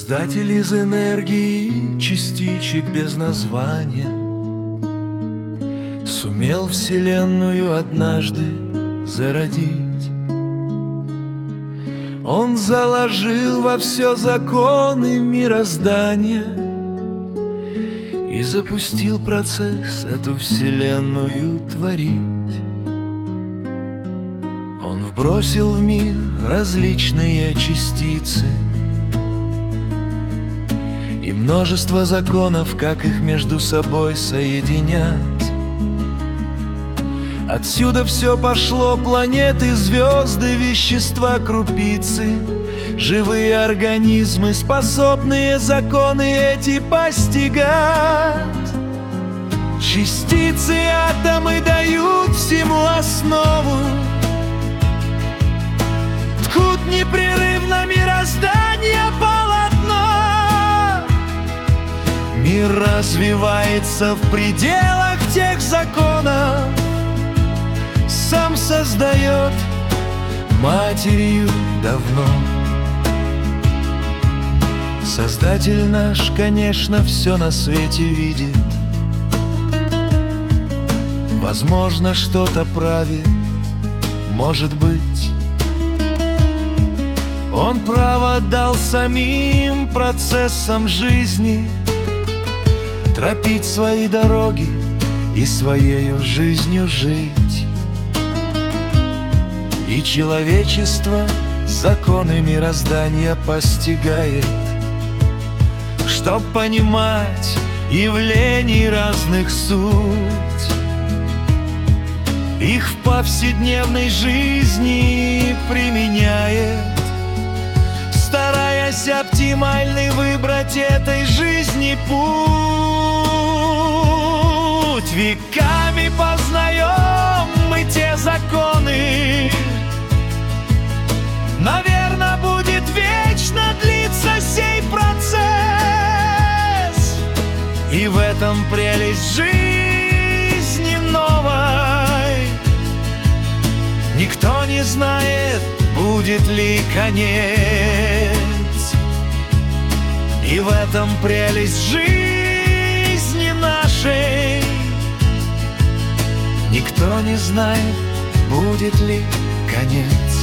Создатель из энергии частичек без названия сумел Вселенную однажды зародить. Он заложил во все законы мироздания и запустил процесс эту Вселенную творить. Он вбросил в мир различные частицы и множество законов, как их между собой соединять. Отсюда все пошло: планеты, звезды, вещества, крупицы, живые организмы, способные законы эти постигать. Частицы, атомы дают всему основу, ткут непрерывно мироздание полотно. Мир развивается в пределах тех законов, сам создает матерью давно. Создатель наш, конечно, все на свете видит. Возможно, что-то правит, может быть. Он право дал самим процессам жизни тропить свои дороги и своею жизнью жить. И человечество законы мироздания постигает, чтоб понимать явлений разных суть. Их в повседневной жизни применяет, стараясь оптимальный выбрать этой жизни путь. Веками познаем мы те законы, наверно, будет вечно длиться сей процесс. И в этом прелесть жизни новой. Никто не знает, будет ли конец. И в этом прелесть жизни нашей. Никто не знает, будет ли конец.